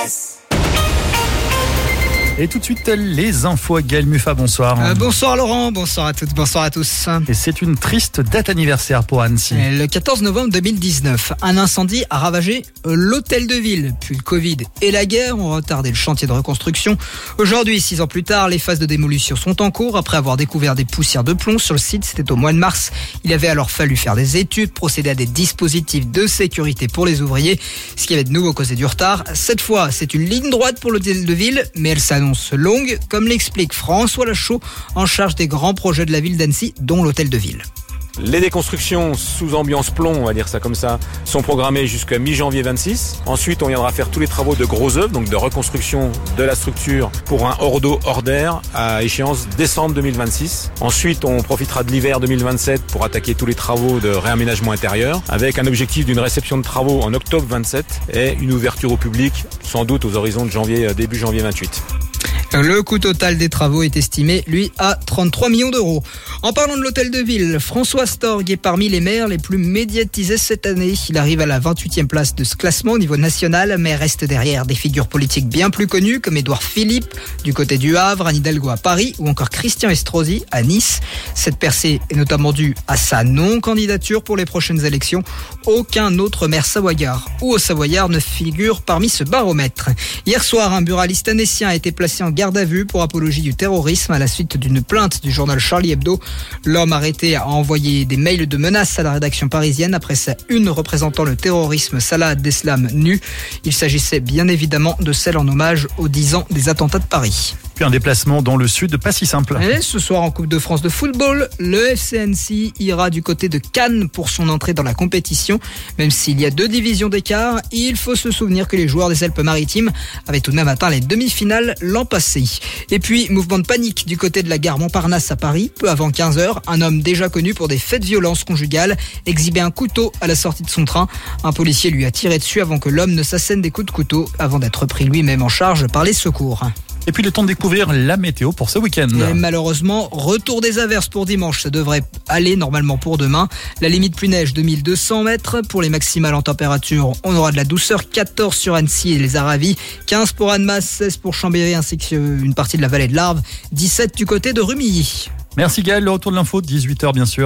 RVVS. Et tout de suite, les infos à Gaël Muffat, bonsoir. Bonsoir Laurent, bonsoir à toutes, bonsoir à tous. Et c'est une triste date anniversaire pour Annecy. Le 14 novembre 2019, un incendie a ravagé l'hôtel de ville. Puis le Covid et la guerre ont retardé le chantier de reconstruction. Aujourd'hui, 6 ans plus tard, les phases de démolition sont en cours. Après avoir découvert des poussières de plomb sur le site, c'était au mois de mars. Il avait alors fallu faire des études, procéder à des dispositifs de sécurité pour les ouvriers. Ce qui avait de nouveau causé du retard. Cette fois, c'est une ligne droite pour l'hôtel de ville, mais elle s'annonce longue, comme l'explique François Lachaud, en charge des grands projets de la ville d'Annecy, dont l'hôtel de ville. Les déconstructions sous ambiance plomb, on va dire ça comme ça, sont programmées jusqu'à mi-janvier 26. Ensuite, on viendra faire tous les travaux de gros œuvres, donc de reconstruction de la structure pour un hors d'eau, hors d'air, à échéance décembre 2026. Ensuite, on profitera de l'hiver 2027 pour attaquer tous les travaux de réaménagement intérieur, avec un objectif d'une réception de travaux en octobre 27 et une ouverture au public, sans doute aux horizons de début janvier 28. Le coût total des travaux est estimé, lui, à 33 millions d'euros. En parlant de l'hôtel de ville, François Storg est parmi les maires les plus médiatisés cette année. Il arrive à la 28e place de ce classement au niveau national, mais reste derrière des figures politiques bien plus connues comme Édouard Philippe du côté du Havre, Anne Hidalgo à Paris ou encore Christian Estrosi à Nice. Cette percée est notamment due à sa non-candidature pour les prochaines élections. Aucun autre maire savoyard ou au Savoyard ne figure parmi ce baromètre. Hier soir, un buraliste annécien a été placé en garde à vue pour apologie du terrorisme à la suite d'une plainte du journal Charlie Hebdo. L'homme arrêté a envoyé des mails de menaces à la rédaction parisienne après sa une représentant le terrorisme Salah Abdeslam nu. Il s'agissait bien évidemment de celle en hommage aux 10 ans des attentats de Paris. Puis un déplacement dans le sud, pas si simple. Et ce soir en Coupe de France de football, le FC Annecy ira du côté de Cannes pour son entrée dans la compétition. Même s'il y a 2 divisions d'écart, il faut se souvenir que les joueurs des Alpes-Maritimes avaient tout de même atteint les demi-finales l'an passé. Et puis, mouvement de panique du côté de la gare Montparnasse à Paris. Peu avant 15h, un homme déjà connu pour des faits de violence conjugale exhibait un couteau à la sortie de son train. Un policier lui a tiré dessus avant que l'homme ne s'assène des coups de couteau avant d'être pris lui-même en charge par les secours. Et puis le temps de découvrir la météo pour ce week-end. Et malheureusement, retour des averses pour dimanche. Ça devrait aller normalement pour demain. La limite pluie-neige 2200 mètres. Pour les maximales en température, on aura de la douceur. 14 sur Annecy et les Aravis, 15 pour Annemasse, 16 pour Chambéry ainsi qu'une partie de la vallée de l'Arve, 17 du côté de Rumilly. Merci Gaël, le retour de l'info, 18h bien sûr.